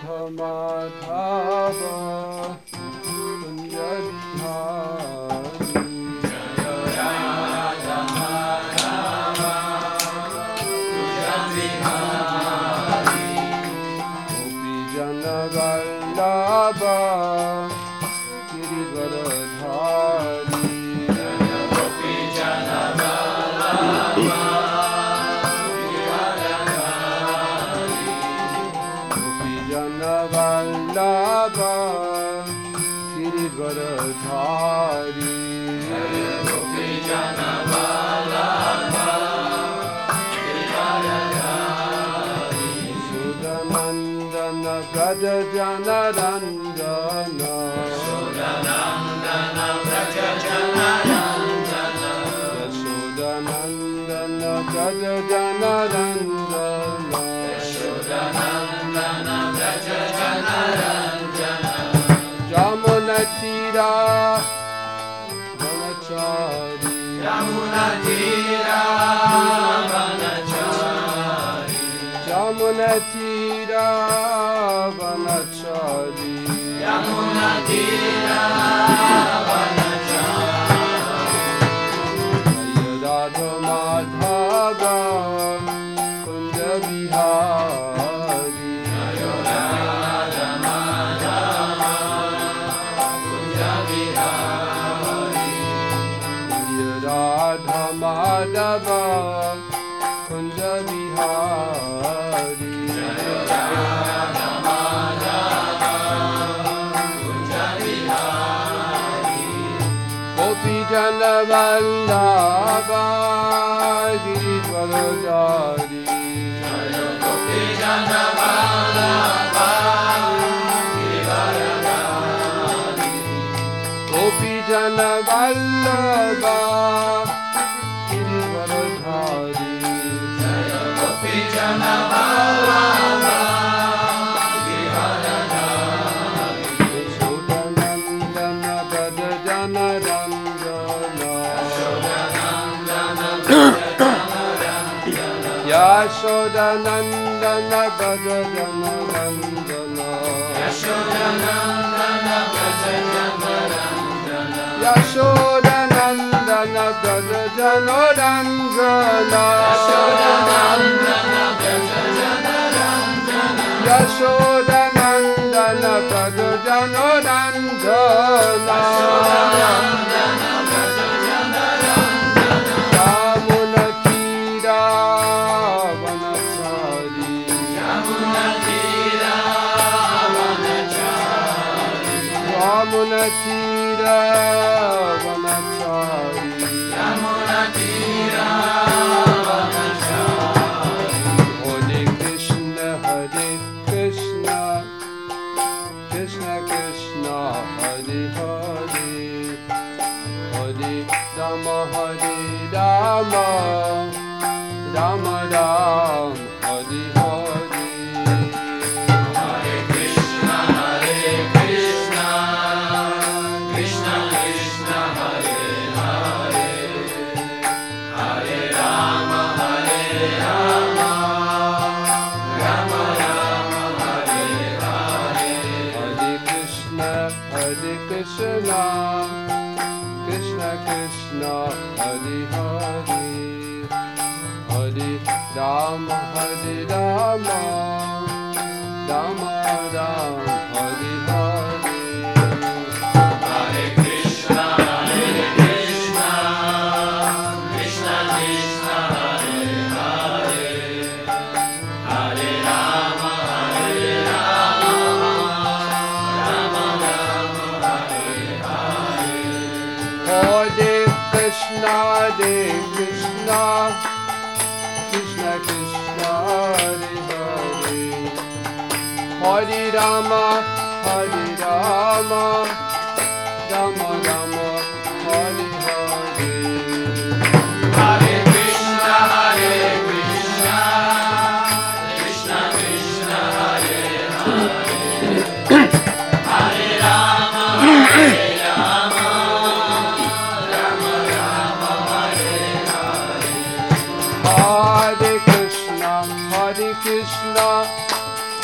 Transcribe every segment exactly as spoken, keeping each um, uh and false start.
Radha Madhava Kunja Bihari Radha Madhava Kunja Bihari Gopi Jana Vallabha Giridharadhari Gopi Jana Vallabha Vallabha Giridharadhari Gopi Jana Vallabha Giridharadhari Sudanandana Braja Jana Randana Sudanandana Braja Jana Randana Sudanandana Braja Jana Randana Sudanandana Braja Jana Randana Jamuna Tira Vanachari Yamuna Tira Vanachari Jamuna Tira Vanachari Yamuna Tira Vanachari Radha Madhava Kunja Bihari Radha Madhava Kunja Bihari Radha Madhava Kunja Bihari Radha Madhava Kunja Bihari Gopi Jana Vallabha Giridharadhari Gopi Jana Vallabha Giridharadhari Gopi Jana Vallabha Giridharadhari Gopi Jana Vallabha Giridharadhari Yashodanandana Braja Jana Randana Yashodanandana Braja Jana Randana Yashodanandana Braja Jana Randana Yashodanandana Braja Jana Randana Yashodanandana Braja Jana Randana Yashodanandana Braja Jana Randana Yashodanandana Braja Jana Randana Yashodanandana Braja Jana Randana Yamuna Tira Vanachari Yamuna Tira Vanachari Yamuna Tira Vanachari Yamuna Tira Vanachari Hare Krishna Hare Krishna Krishna Krishna Hare Hare Hare Rama Hare Rama Rama Rama Hare Hare Hare Krishna Hare Krishna Krishna Krishna Hare Hare Hare Rama Hare Rama Rama Rama Hare Hare Hare Krishna Hare Krishna Krishna Krishna Hare Hare Hare Rama Hare Rama Rama Rama Hare Hare Hare Krishna Hare Krishna Krishna Krishna Hare Hare Hare Rama Hare Rama Rama Rama Hare Hare Hare Krishna Hare Krishna Krishna Krishna Hare Hare Hare Rama Hare Rama Rama Rama Hare Hare Hare Krishna Hare Krishna Krishna Krishna Hare Hare Hare Rama Hare Rama Rama Rama Hare Hare Hare Krishna Hare Krishna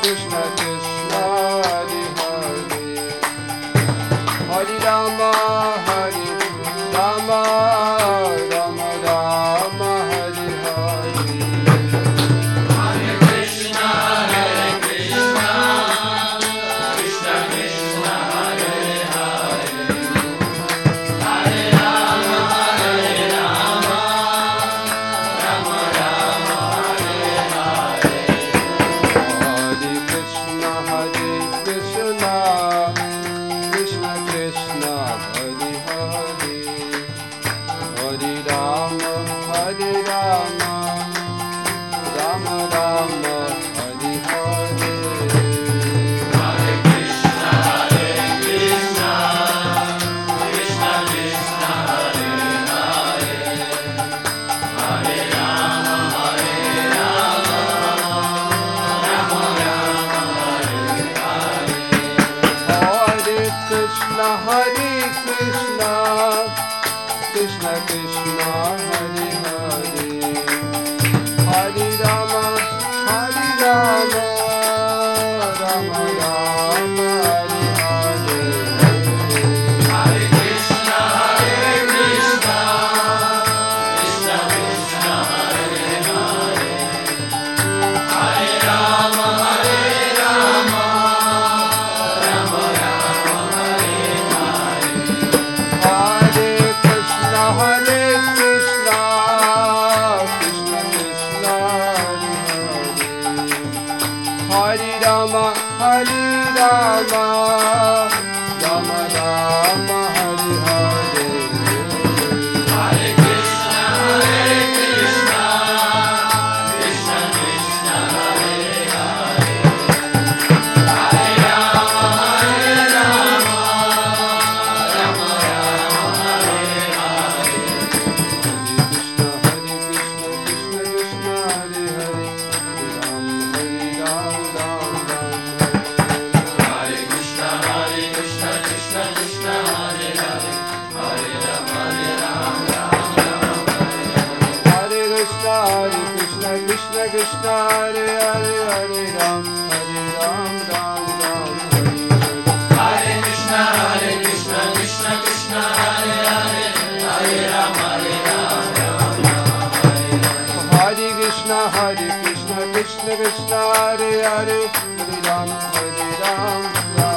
Krishna Krishna Hare Hare Hare Rama Hare Rama Rama Rama Hare Hare Hare Krishna Hare Krishna Krishna Krishna Hare Hare Hare Rama Hare Rama Rama Rama Hare Hare Hare Krishna Hare Krishna Krishna Krishna Hare Hare Hare Rama Hare Rama Rama Rama Hare Hare Hare Krishna Hare Krishna Krishna Krishna Hare Hare Hare Rama Hare Rama Rama Rama Hare Hare Hare Krishna Hare Krishna Krishna Krishna Hare Hare Hare Rama Hare Rama Rama Rama Hare Hare Hare Krishna Hare Krishna Krishna Krishna Hare Hare Hare Rama Hare Rama Rama Rama Hare Hare Hare Krishna Hare Krishna Krishna Krishna Hare Hare Hare Rama Hare Rama Rama Rama Hare Hare Hare Krishna Hare Krishna Krishna Krishna Hare Hare Hare Rama Hare Rama Rama Rama Hare Hare Krishna Hare Krishna Krishna Krishna Hare Hare Hare Ram Hare Ram Ram Ram Hare Hare Krishna Hare Krishna Krishna Krishna Hare Hare Hare Rama Hare Rama Rama Rama Hare Hare Hare Krishna Hare Krishna Krishna Krishna Hare Hare Hare Ram Hare Ram Ram Ram Hare Hare Hare Krishna Hare Krishna Krishna Krishna Hare Hare Hare Rama Hare Rama Rama Rama Hare Hare Hare Krishna Hare Krishna Krishna Krishna Hare Hare Hare Ram Hare Ram Ram